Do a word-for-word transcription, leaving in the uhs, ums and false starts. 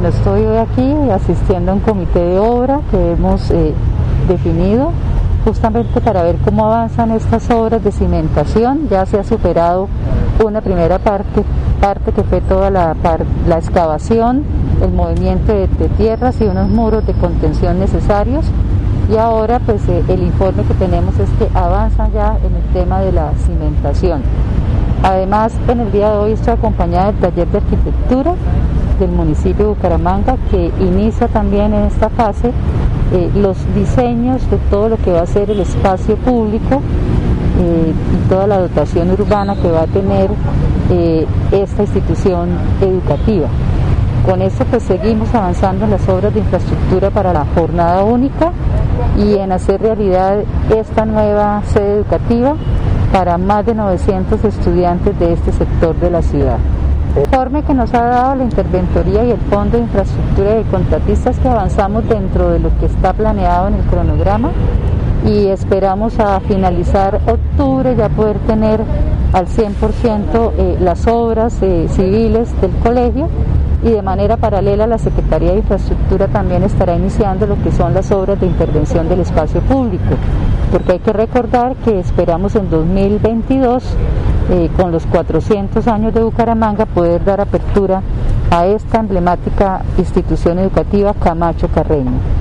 Bueno, estoy hoy aquí asistiendo a un comité de obra que hemos eh, definido justamente para ver cómo avanzan estas obras de cimentación. Ya se ha superado una primera parte, parte que fue toda la, la excavación, el movimiento de, de tierras y unos muros de contención necesarios, y ahora pues eh, el informe que tenemos es que avanzan ya en el tema de la cimentación. Además, en el día de hoy estoy acompañada del taller de arquitectura del municipio de Bucaramanga, que inicia también en esta fase eh, los diseños de todo lo que va a ser el espacio público eh, y toda la dotación urbana que va a tener eh, esta institución educativa. Con esto pues seguimos avanzando en las obras de infraestructura para la jornada única y en hacer realidad esta nueva sede educativa para más de novecientos estudiantes de este sector de la ciudad. El informe que nos ha dado la Interventoría y el Fondo de Infraestructura de Contratistas, que avanzamos dentro de lo que está planeado en el cronograma y esperamos a finalizar octubre ya poder tener al cien por ciento eh, las obras eh, civiles del colegio, y de manera paralela la Secretaría de Infraestructura también estará iniciando lo que son las obras de intervención del espacio público, porque hay que recordar que esperamos en dos mil veintidós, eh, con los cuatrocientos años de Bucaramanga, poder dar apertura a esta emblemática institución educativa Camacho Carreño.